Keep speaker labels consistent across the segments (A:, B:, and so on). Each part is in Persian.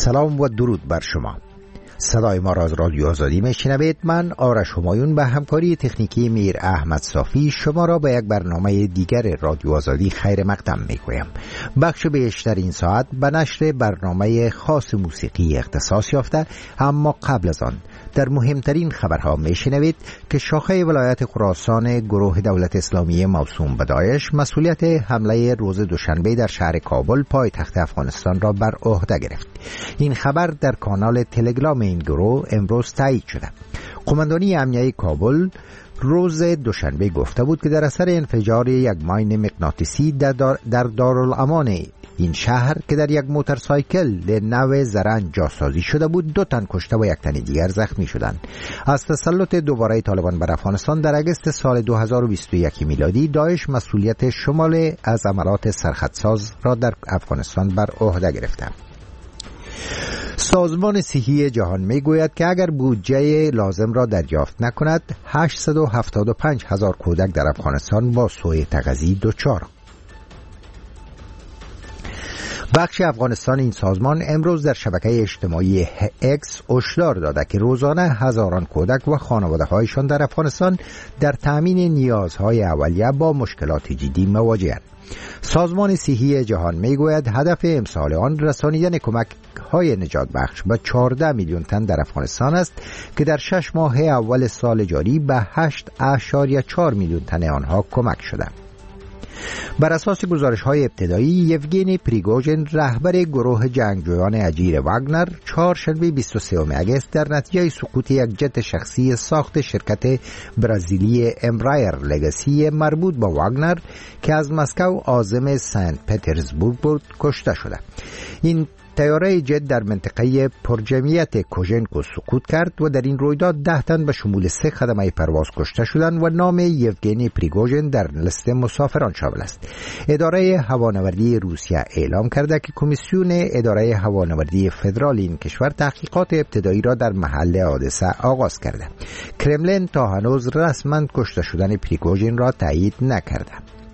A: سلام و درود بر شما. صدای ما را از رادیو آزادی میشنوید. من آرش همایون به همکاری تکنیکی میر احمد صافی شما را به یک برنامه دیگر رادیو آزادی خیر مقدم میگویم. بخش بیشتر این ساعت به نشر برنامه خاص موسیقی اختصاص یافته، اما قبل از آن در مهمترین خبرها میشنوید که شاخه ولایت خراسان گروه دولت اسلامی موسوم به داعش مسئولیت حمله روز دوشنبه در شهر کابل پایتخت افغانستان را بر عهده گرفت. این خبر در کانال تلگرام این گروه امروز تایید شده. قماندانی امنیه کابل روز دوشنبه گفته بود که در اثر انفجار یک ماین مغناطیسی در دارالامان این شهر که در یک موتورسایکل نو زرنج جاسازی شده بود 2 تن کشته و 1 تن دیگر زخمی شدند. از تسلط دوباره طالبان بر افغانستان در اگست سال 2021 میلادی داعش مسئولیت شمال از عملات سرخطساز را در افغانستان بر عهده گرفته. سازمان صحی جهان میگوید که اگر بودجه لازم را دریافت نکند 875,000 کودک در افغانستان با سوء تغذیه دچار. بخش افغانستان این سازمان امروز در شبکه اجتماعی اکس هشدار داده که روزانه هزاران کودک و خانواده‌هایشان در افغانستان در تامین نیازهای اولیه با مشکلات جدی مواجه‌اند. سازمان صحی جهان میگوید هدف امسال آن رسانیدن کمک‌های نجات بخش به 14 میلیون تن در افغانستان است که در 6 ماه اول سال جاری به 8.4 میلیون تن آنها کمک شده. بر اساس گزارش‌های ابتدایی یوگنی پریگوژن رهبر گروه جنگجویان اجیر واگنر چهارشنبه 23 اگست در نتیجه سقوط یک جت شخصی ساخت شرکت برزیلی امبرایر لگاسی مربوط به واگنر که از مسکو عازم سنت پترزبورگ بود کشته شده. این طیاره جت در منطقه پرجمعیت کوژنکو سقوط کرد و در این رویداد 10 تن به شمول 3 خدمه پرواز کشته شدند و نام یوگنی پریگوژن در لیست مسافران شامل است. اداره هوانوردی روسیه اعلام کرده که کمیسیون اداره هوانوردی فدرال این کشور تحقیقات ابتدایی را در محل حادثه آغاز کرده. کرملین تا هنوز رسما کشته شدن پریگوژن را تایید نکرده.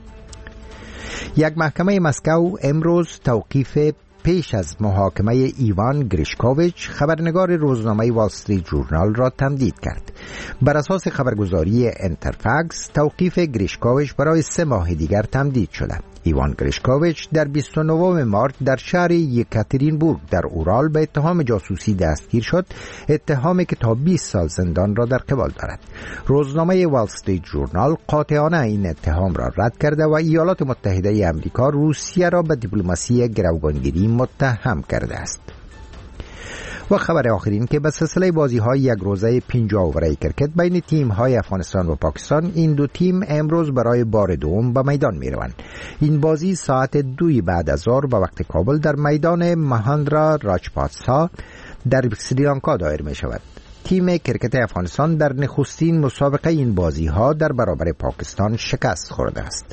A: یک محکمه مسکو امروز توقیف پیش از محاکمه ایوان گریشکوویچ خبرنگار روزنامه وال استریت ژورنال را تمدید کرد. بر اساس خبرگزاری انترفاکس توقیف گریشکوویچ برای 3 ماه دیگر تمدید شده. ایوان گریشکوویچ در 29 مارس در شهر یکاترینبورگ در اورال به اتهام جاسوسی دستگیر شد، اتهامی که تا 20 سال زندان را در قبال دارد. روزنامه وال استریت ژورنال قاطعانه این اتهام را رد کرده و ایالات متحده آمریکا روسیه را به دیپلماسی گروگانگیری متهم کرده است. و خبر آخرین که به سلسله بازی‌های یک روزه 50 اووره کرکت بین تیم‌های افغانستان و پاکستان، این 2 تیم امروز برای بار دوم به میدان می‌روند. این بازی ساعت 2 بعد از ظهر به وقت کابل در میدان مهاندرا راجپاتسا در سریلانکا دایر می‌شود. تیم کرکت افغانستان در نخستین مسابقه این بازی‌ها در برابر پاکستان شکست خورده است.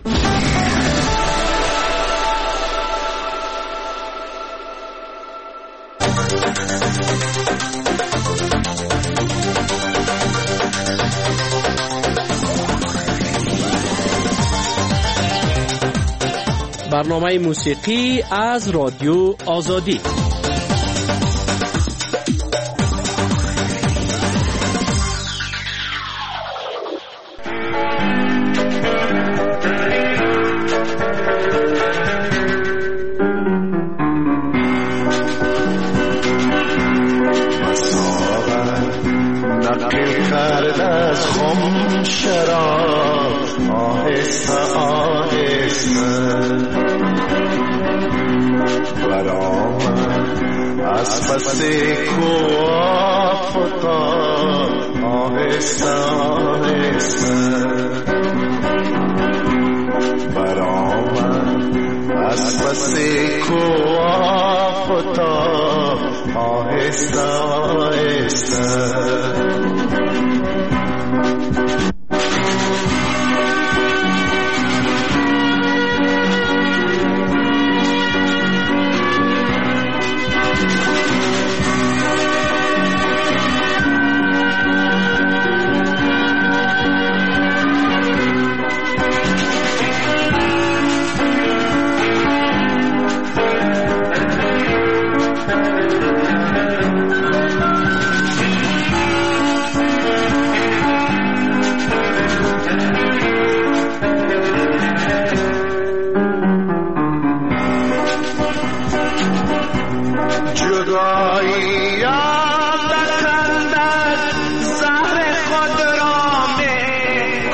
B: برنامه موسیقی از رادیو آزادی.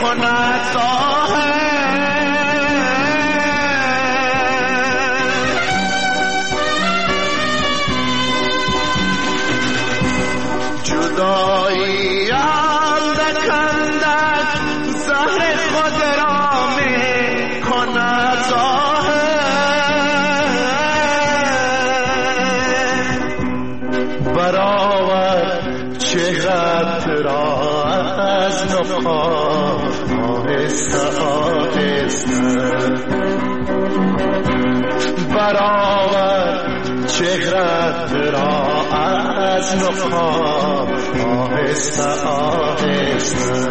C: کند جدایی اندک اندک زهر خود را می کند برآور چهرت را از نقاب آهسته آهسته برآور چهرت را از نقاب آهسته آهسته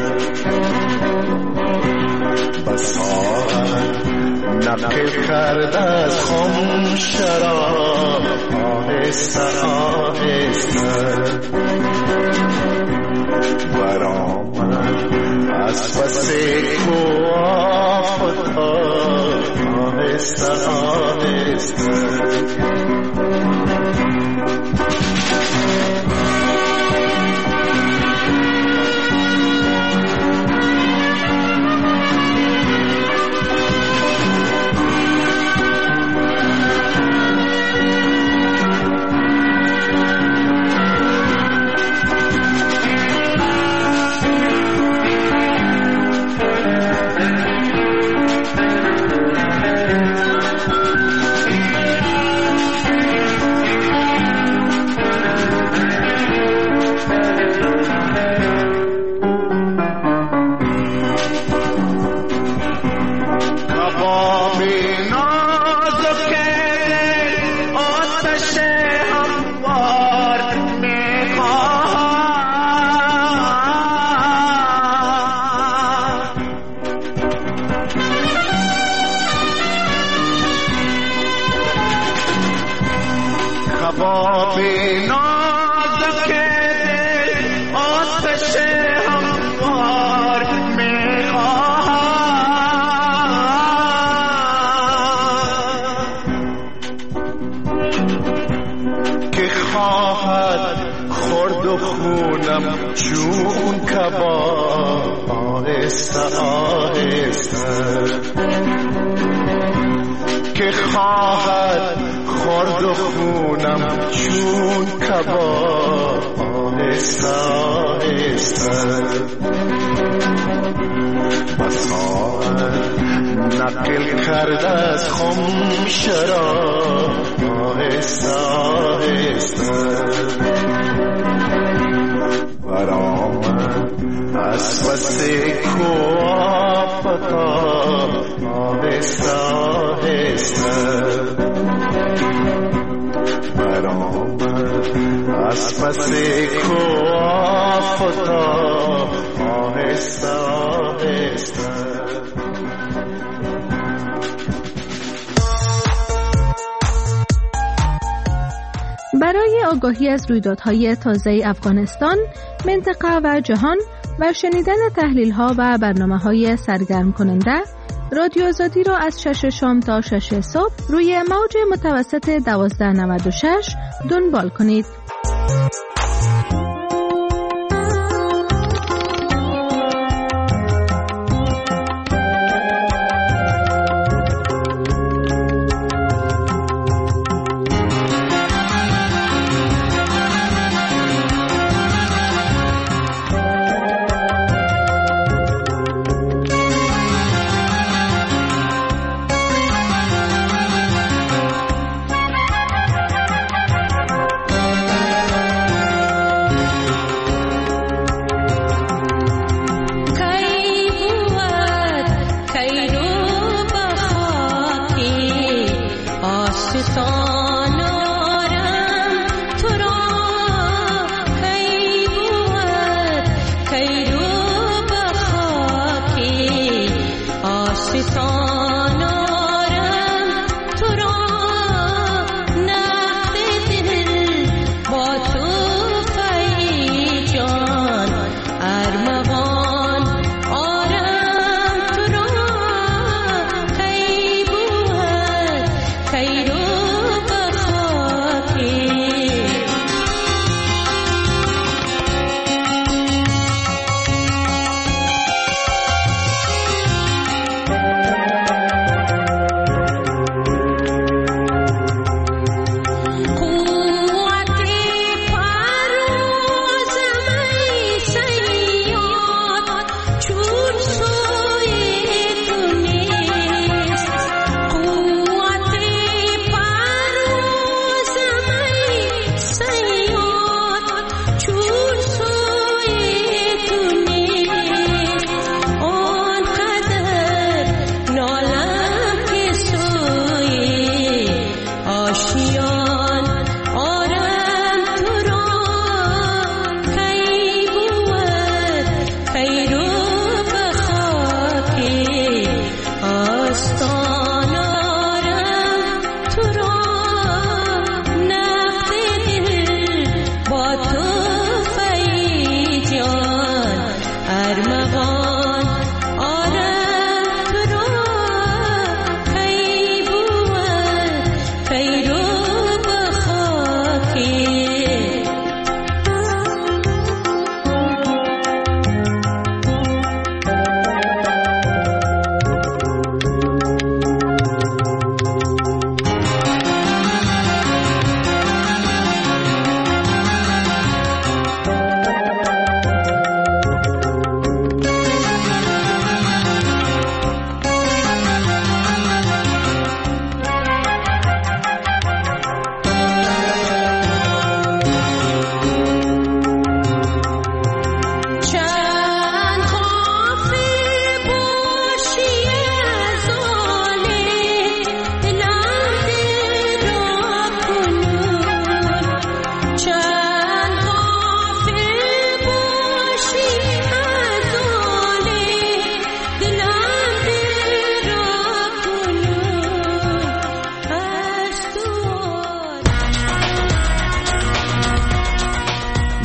C: بساعت نقل کرد از خم شراب آهسته آهسته برآمد از پس کو آفتاب آهسته آهسته کباب نازک دل آتش هموار میخواهد که خواهد خورد و خونم چون کباب آهسته آهسته که خواهد خورد و خونم چون کباب آهسته آهسته بساعت نقل کرد از خم شراب آهسته آهسته برآمد از پس کو آفتاب آهسته آهسته برآمد از پس کو آفتاب آهسته آهسته
D: برای آگاهی از رویدادهای تازه افغانستان، منطقه و جهان و شنیدن تحلیل‌ها و برنامه‌های سرگرم کننده، رادیو آزادی را از 6 شام تا 6 صبح روی موج متوسط 1296 دنبال کنید.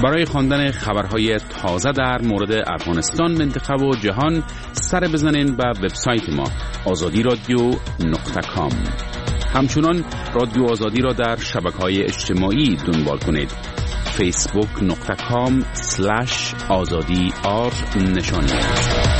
E: برای خواندن خبرهای تازه در مورد افغانستان، منطقه و جهان سر بزنین به وبسایت ما azadi.radio.com. همچنان رادیو آزادی را در شبکه‌های اجتماعی دنبال کنید. facebook.com/azadi_r نشانی است.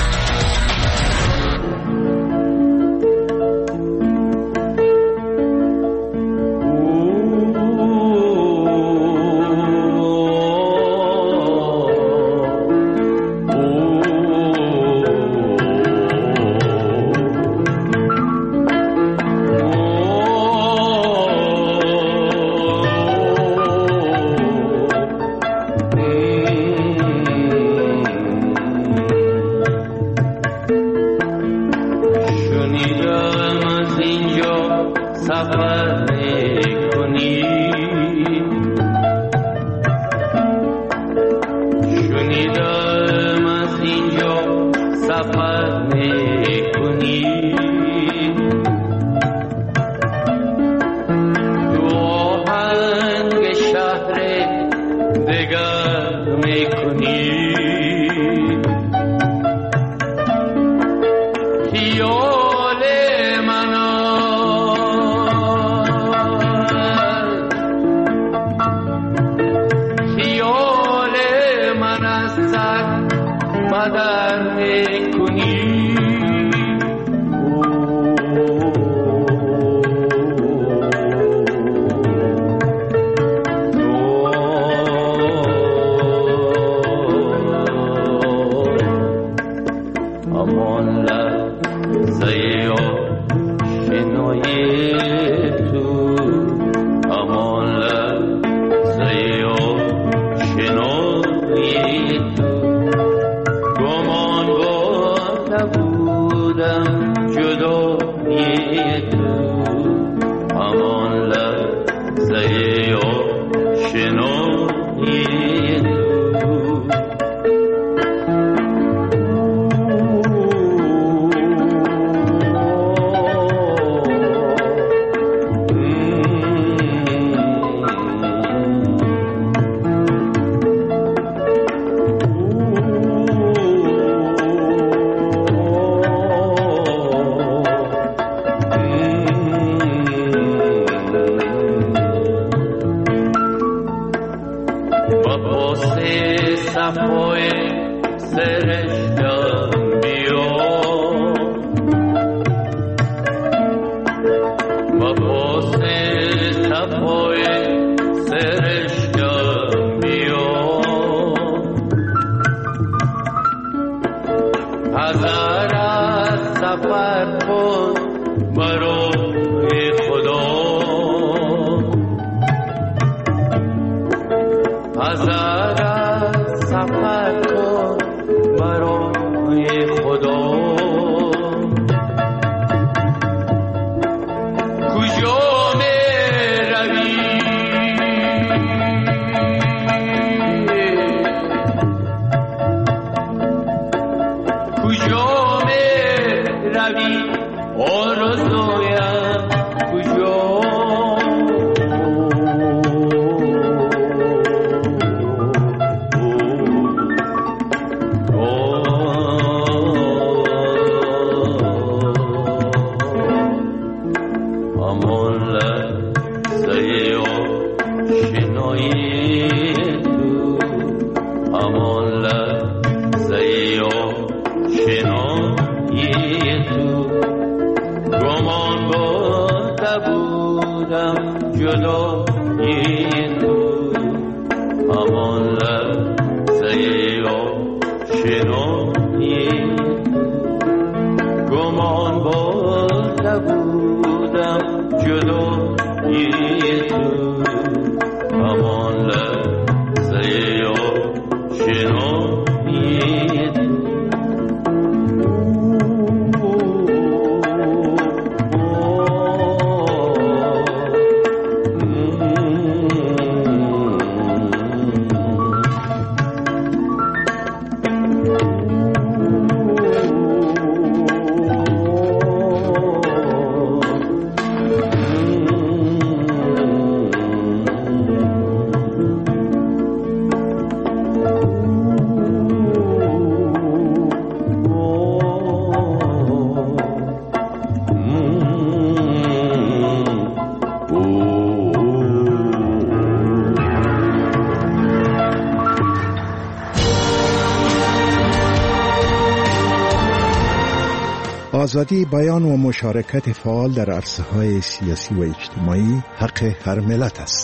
A: آزادی بیان و مشارکت فعال در عرصه‌های سیاسی و اجتماعی حق هر ملت است.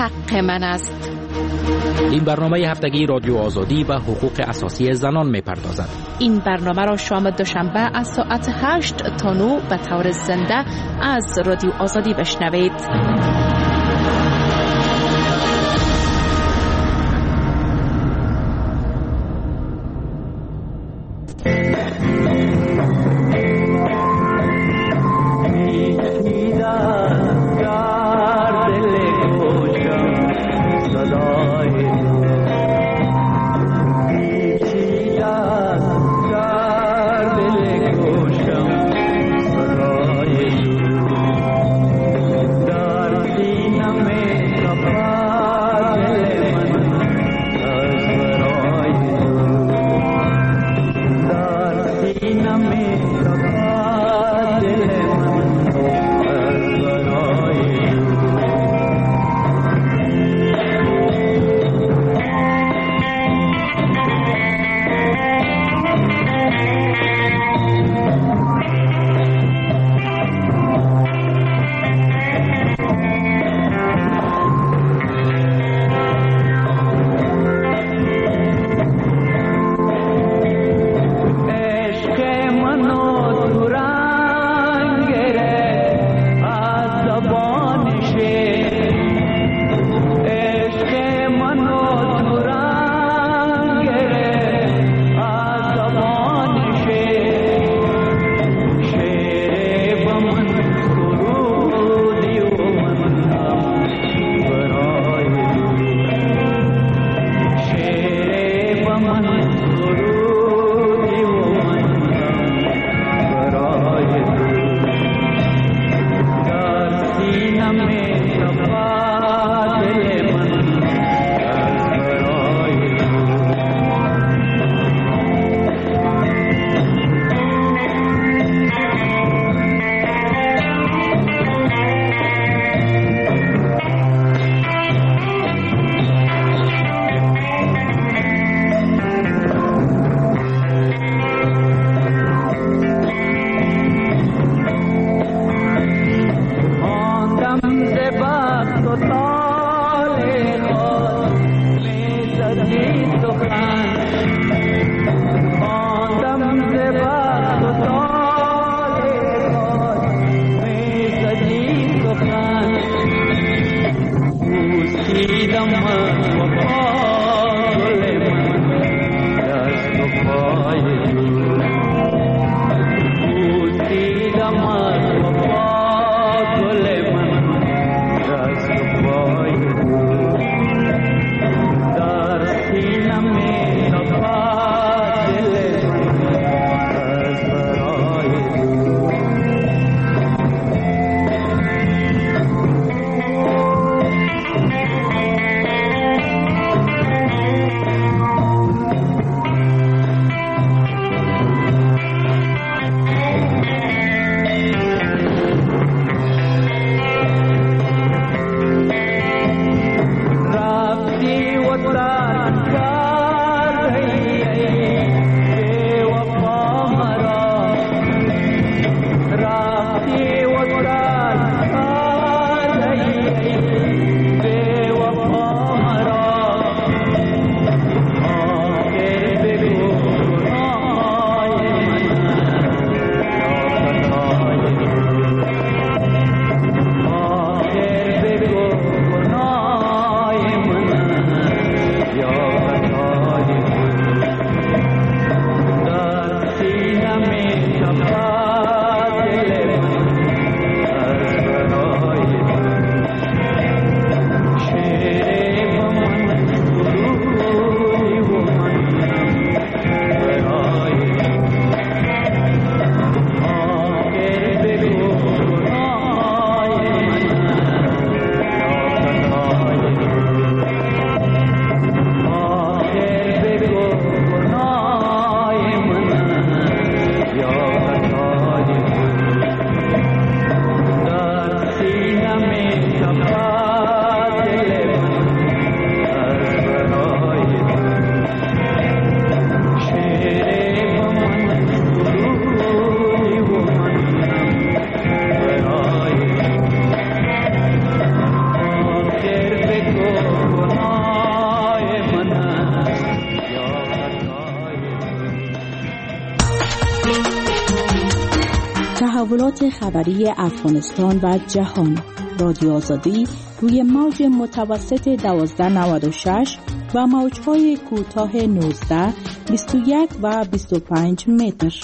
F: حق من است.
B: این برنامه هفتگی رادیو آزادی و حقوق اساسی زنان می‌پردازد.
F: این برنامه را شام دوشنبه از ساعت 8 تا 9 به طور زنده از رادیو آزادی بشنوید.
G: تغییرات خبری افغانستان و جهان. رادیو آزادی روی موج متوسط 1296 و موج‌های کوتاه 19، 21 و 25 متر.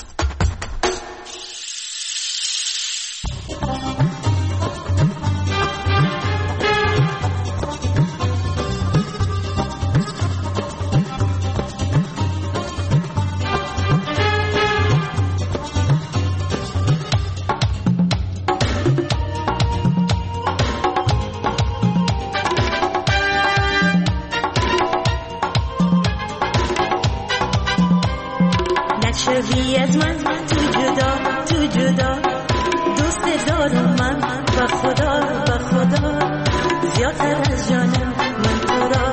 H: نشوی از من تو جدا دوست دارم من و خدا زیادتر از جانم من تو را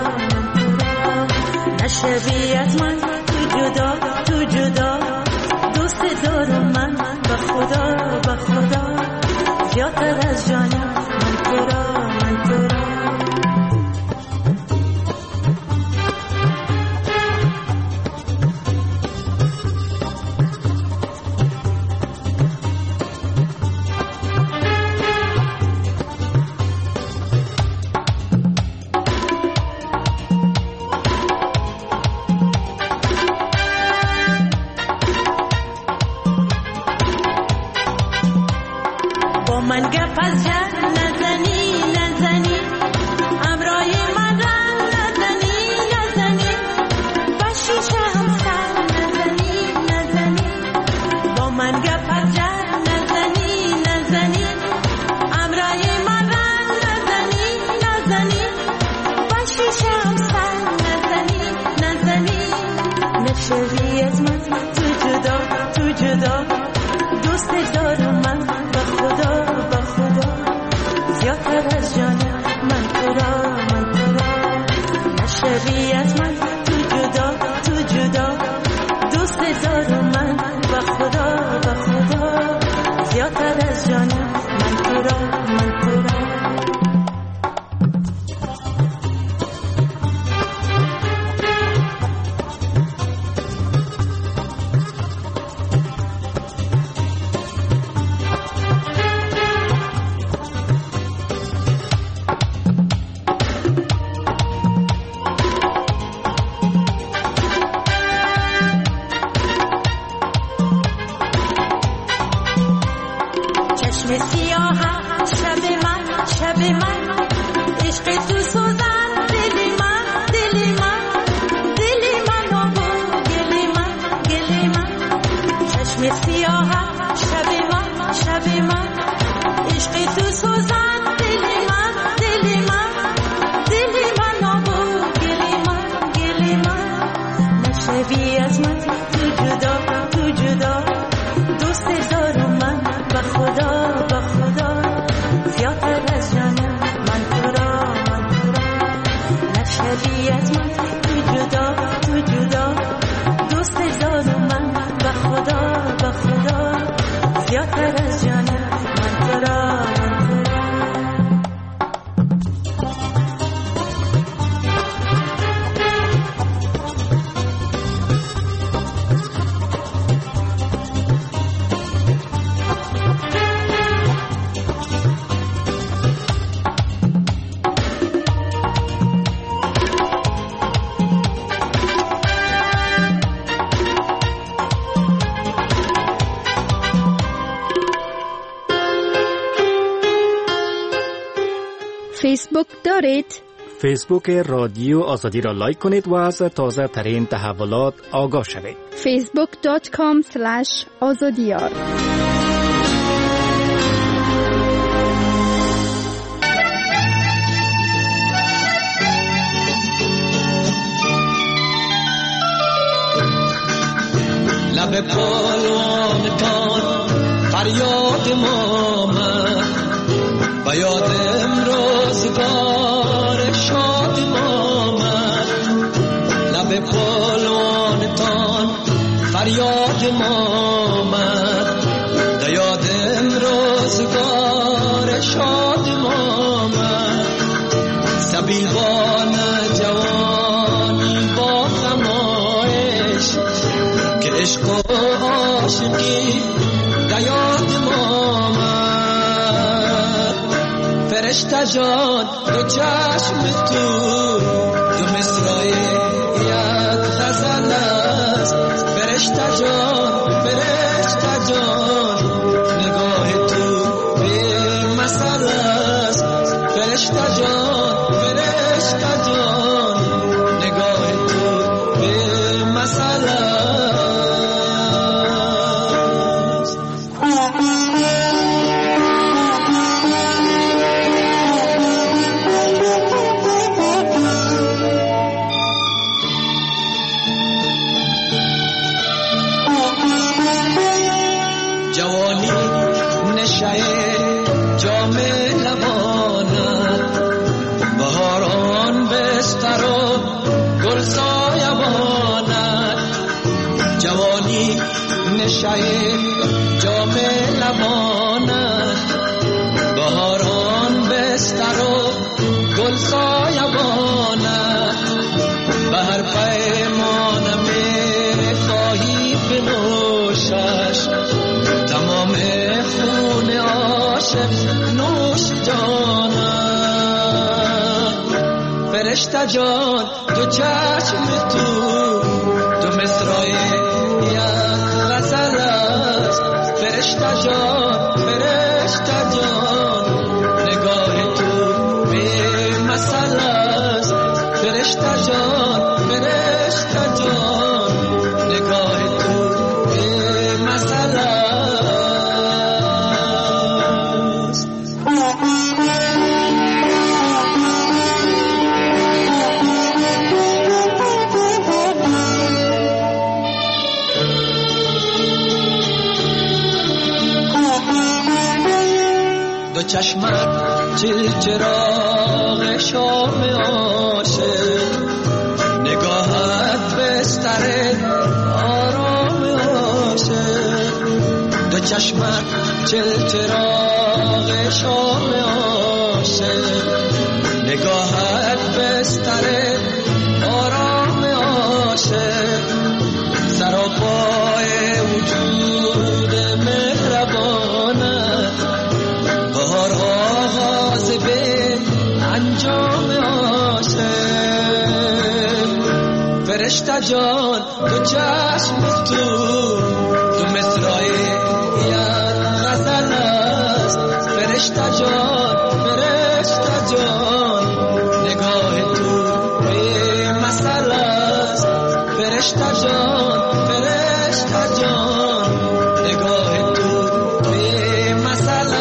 H: نشوی از من تو جدا دوست دارم من و خدا زیادتر از جانم من تو را من گپ از جد نزنی امرای من نزنی با شیشه هم سر نزنی با من گپ از جد نزنی امرای من نزنی با شیشه هم سر نزنی نشوی از من تو جدا دوست دارم من و خدا زیادتر از جانم من تو را نشوی از من تو جدا دوست دارم من و خدا زیادتر از جانم من تو را شب من عشق تو سوزن دل من و گل من چشم سیاه شب من عشق تو سوزن دل من و گل من نشوی از من تو جدا دوست دارم من و خدا زیادتر از جانم من تو را نشوی از من تو جدا دوست دارم من و خدا زیادتر از جانم من تو را
D: فیسبوک دارید؟
B: فیسبوک رادیو آزادی را لایک کنید و از تازه ترین تحولات آگاه شوید.
D: facebook.com/azadiyar
I: لب پالوانتان فریاد ما و یاد امروزگار شاد ما لب پالوانتان فریاد ما و یاد امروزگار شاد ما سبیلوان جوانی با خمایش که عشق و عاشقی در یاد ما فرشته جان دو چشم تو مصرع یک غزل است. فرشته جان نگاه تو به مسئله است. فرشته جان نگاه تو به مسئله است. جام لبانت بهاران بستر و گل سایبانت. به هر پیمانم خواهی بنوشش تمام خون عاشق نوش جانت. فرشته جان دو چشم تو مصرع غزل است. فرشته جان نگاه تو به مسئله است. فرشته جان نگاه تو به مسئله است. دو چشمت چراغ شام عاشق، نگاهت بستر آرام عاشق. دو چشمت چراغ شام عاشق، نگاهت بستر آرام عاشق. سراپای وجود مهربانت، بهار آغاز به انجام عاشق. فرشته جان دو چشم تو مصرع یک غزل است. فرشته جان نگاه تو به مسئله است. فرشته جان نگاه تو به مسئله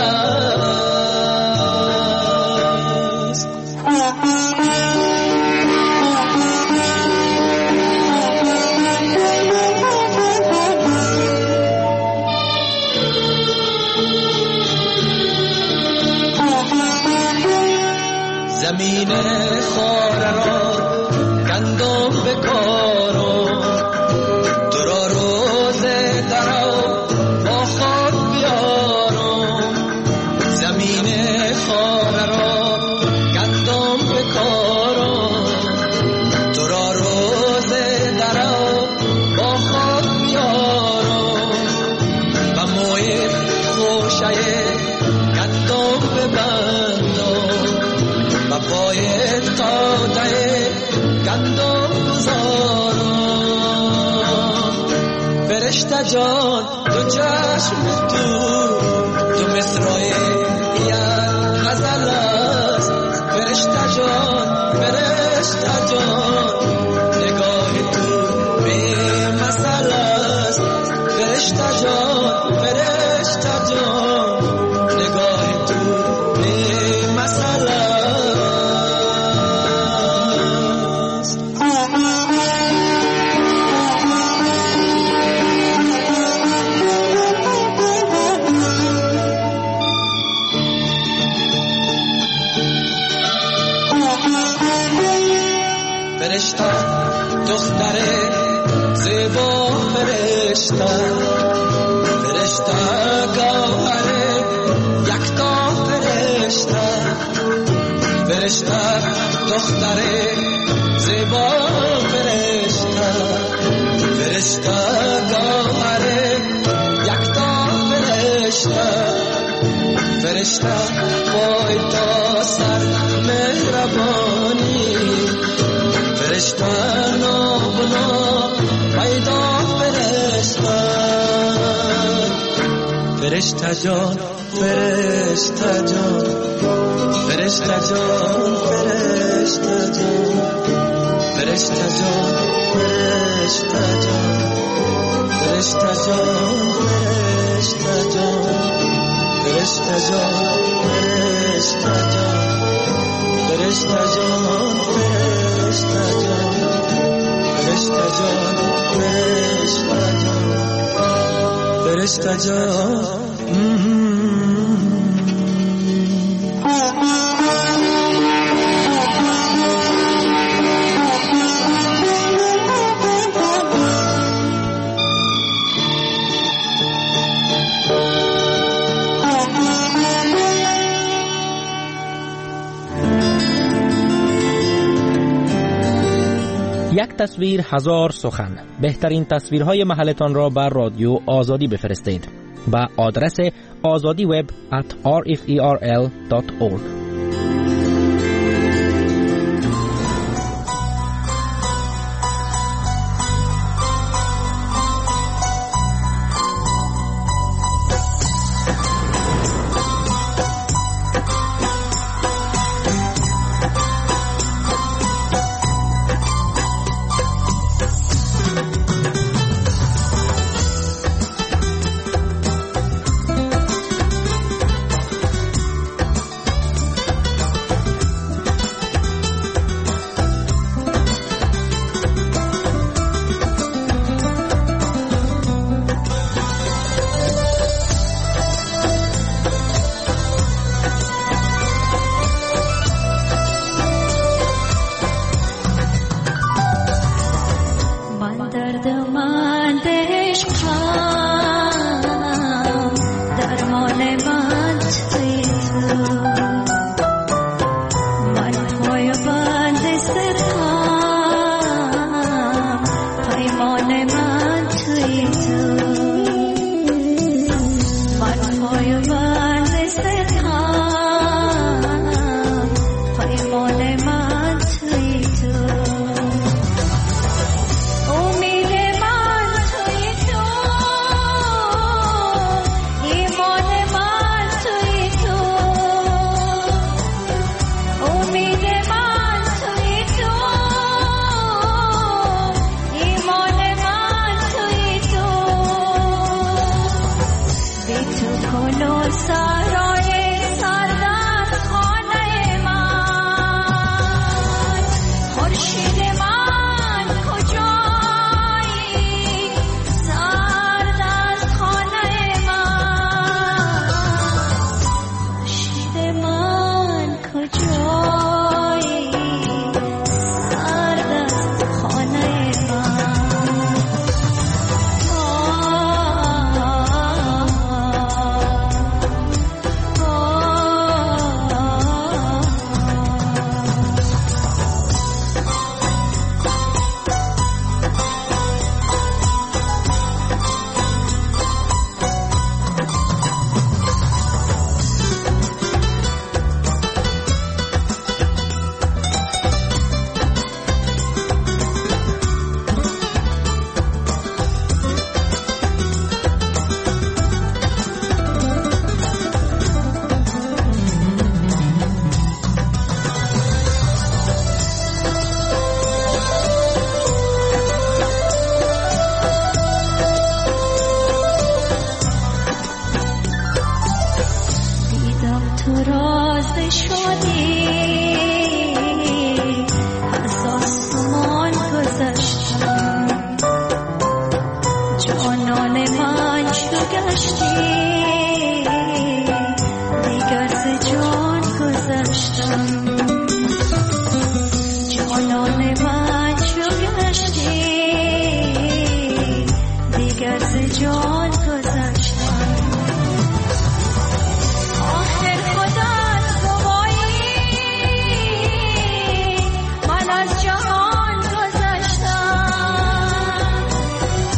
I: است. زمین خاره را گندم بکارم، تو را روز درو با خود بیارم. زمین خاره را گندم بکارم، تو را روز درو با خود بیارم. و موی خوشه گندم ببندم، و پای تاده گندم گذارم. فرشته جان دو چشم تو مصرع یک غزل است. فرشته جان نگاه تو به مسئله است. فرشته جان نگاه تو به مسئله است. فرشته دختر زیبا، فرشته گوهر یکتا، فرشته دختر زیبا، فرشته گوهر یکتا، فرشته فرشته با ادعا سر مهربانی فرشته نابنا پیدا فرشته فرشته جان فرشته جان فرشته جان فرشته جان فرشته جان فرشته جان فرشته جان فرشته جان فرشته جان فرشته جان فرشته جان فرشته جان فرشته جان فرشته جان فرشته جان
J: یک تصویر هزار سخن. بهترین تصویرهای محلتان را بر رادیو آزادی بفرستید با آدرس azadiweb@rferl.org.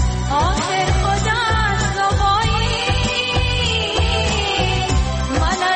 K: من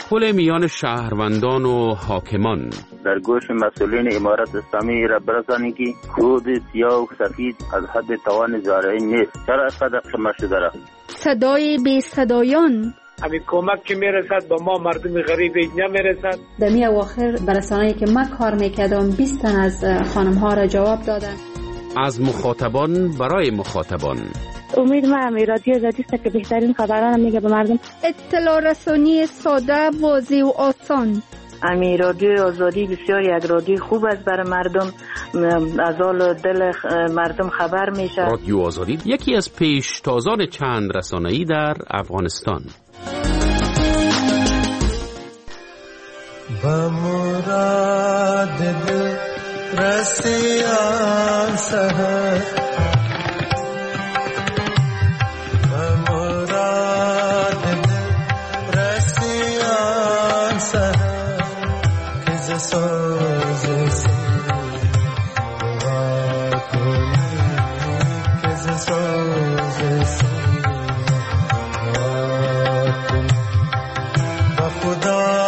E: پل میان شهروندان و حاکمان.
K: در گوش مسئولین امارت اسلامی را برسانی که کود سیاه و سفید از حد توان زارعین نیست. چرا اینقدر شما شده را؟
L: صدای بی صدایان،
M: همین کمک که میرسد با ما مردم غریب نمیرسد.
N: در می اواخر برسانه‌ای که من کار میکردم 20 تن از خانم ها را جواب دادن.
E: از مخاطبان برای مخاطبان.
O: امید ما رادیو آزادی است که بهترین خبران میگه به مردم.
L: اطلاع رسانی ساده، واضح و آسان.
P: رادیو آزادی بسیار یک رادیو خوب است برای مردم، از حال دل مردم خبر میشه.
E: رادیو آزادی یکی از پیشتازان چند رسانه‌ای در افغانستان.
I: با مراد دل رسیان سهر، با مراد دل رسیان سهر، که ز سوز سیر دعا کنی، که ز سوز سیر دعا کنی. با خدا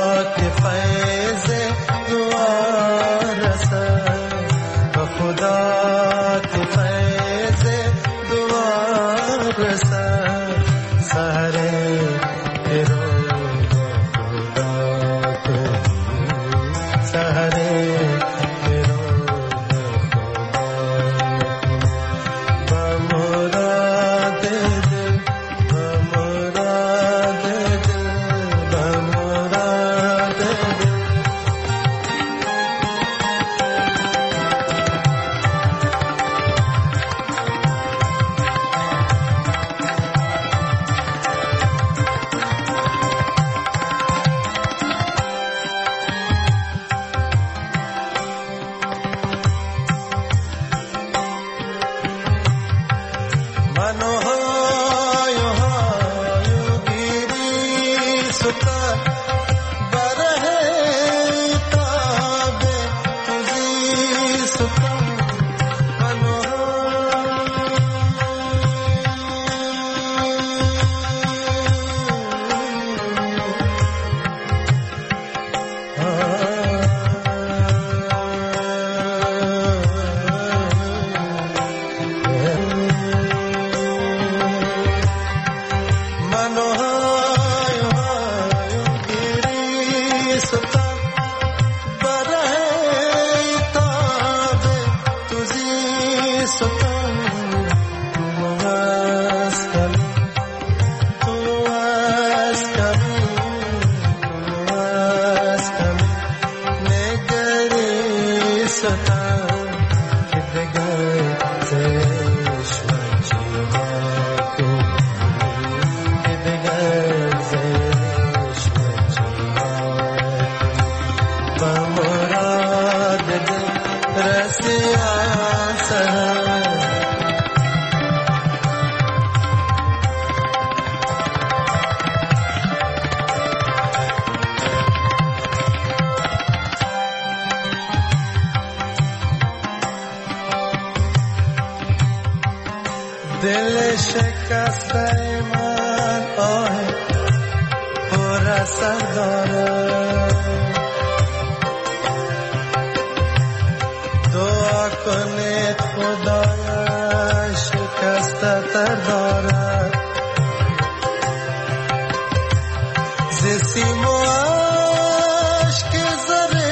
I: دل شکسته من آه پر اثر داره، دعا کنید خدایا شکسته تر داره، ز سیم و عشق زره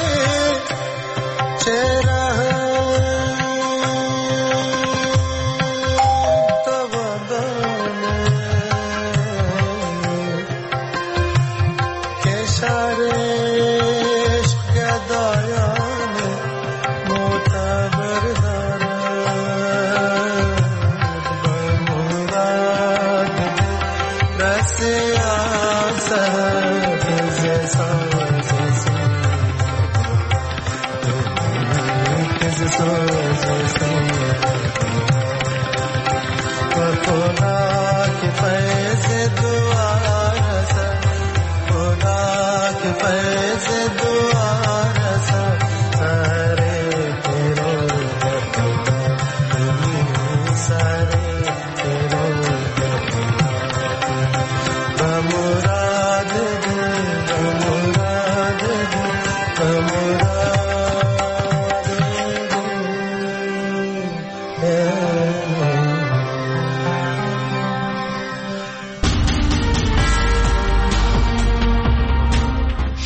I: چهره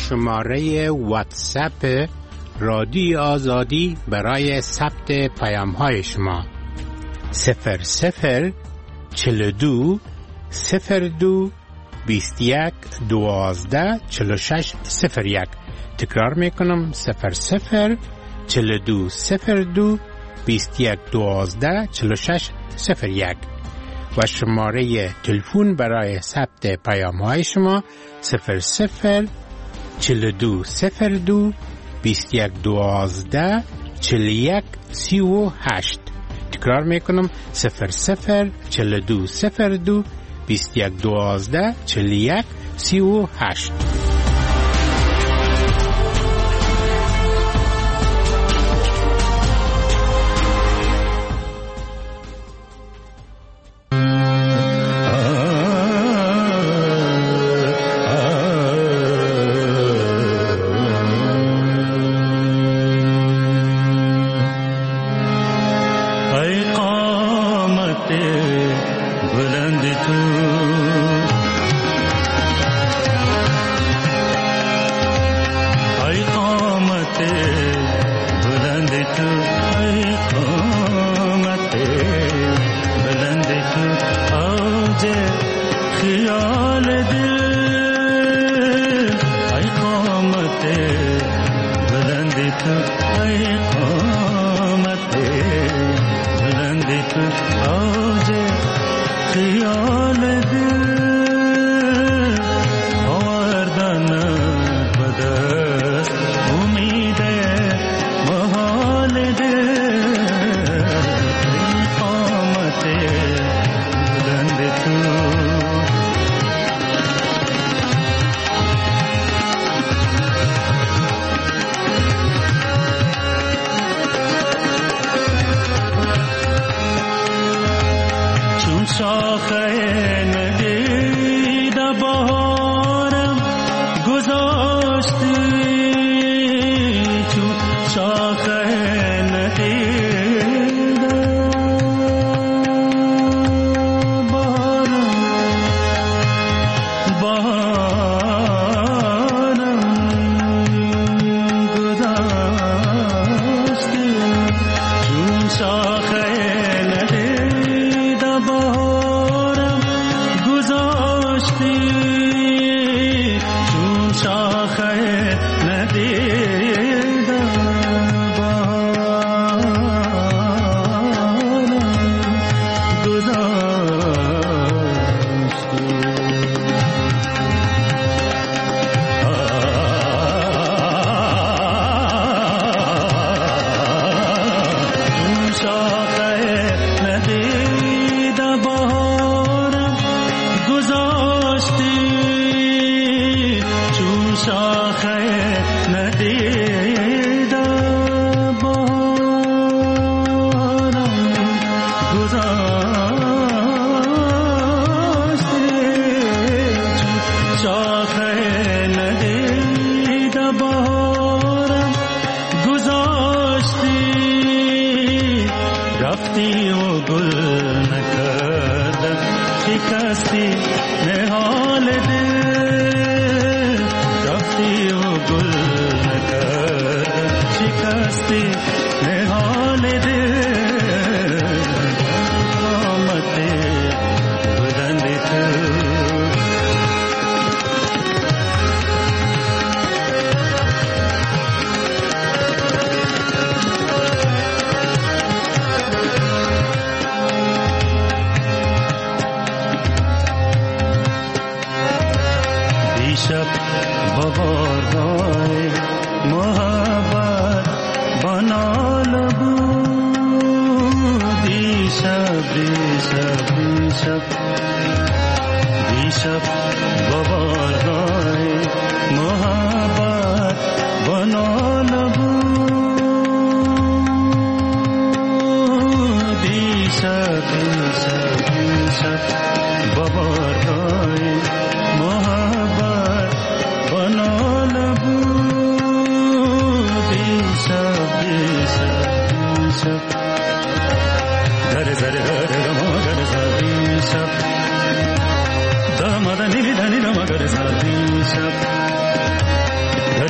Q: شماره واتساپ رادیو آزادی برای ثبت پیام‌های شما 00 42 02 21 12 46 01. تکرار میکنم 00 42 02 21 12 46 01 و شماره تلفن برای ثبت پیام‌های شما 00 42 02 21 12 41 38. تکرار میکنم 00 42 02 21 12 41 38.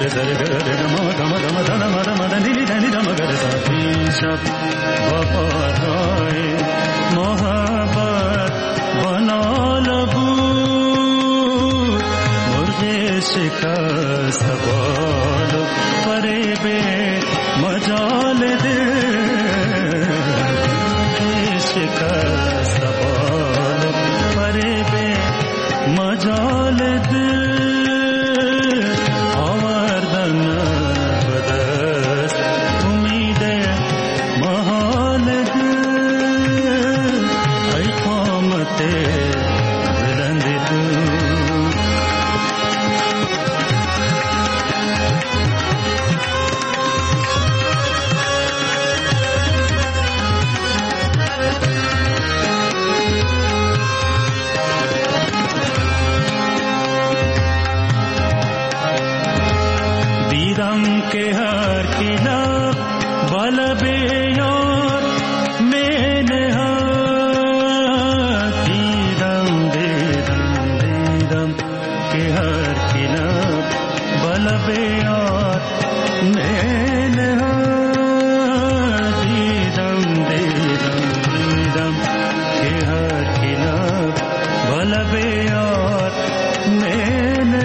C: شب با بارهای محبت بنا لبود مرغ شکست بالو فریب مجال دل شکست بالو فریب مجال دل آوردن بدست امید محال دل ای قامت بلند دل के हर किला बल बेयार मैंने दीदम के हर किला बल बेयार मैंने दीदम के हर किला बल बेयार मैंने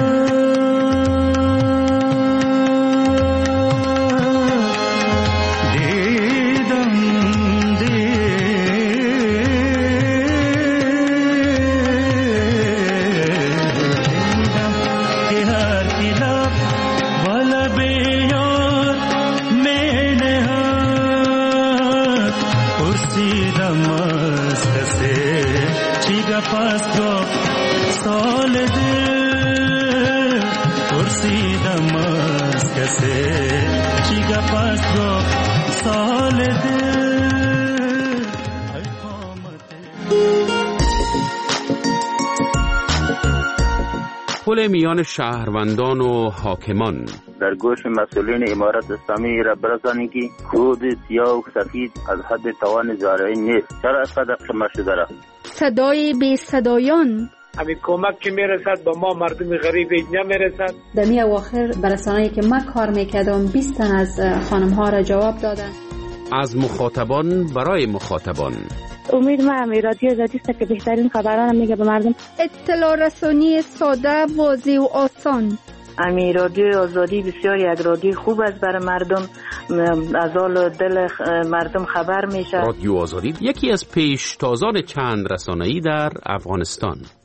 E: پل میان شهروندان و حاکمان
K: در گوش مسئولین امارت اسلامی را برسانید که کود سیاه و سفید از حد توان زارعی نیست. چرا اینقدر خمار شده را؟
L: صدای بی صدایان
M: همین کمک که میرسد با ما مردم غریب نمیرسد.
N: در می اواخر برسانه‌ای که من کار میکردم 20 تن از خانم ها را جواب دادن.
E: از مخاطبان برای مخاطبان.
O: امید من رادیو آزادی است که بهترین خبران میگه به مردم.
L: اطلاع رسانی ساده، واضح و آسان.
P: امی رادیو آزادی بسیار یک رادیو خوب است برای مردم، از حال دل مردم خبر میشه.
E: رادیو آزادی یکی از پیشتازان چند رسانه‌ای در افغانستان.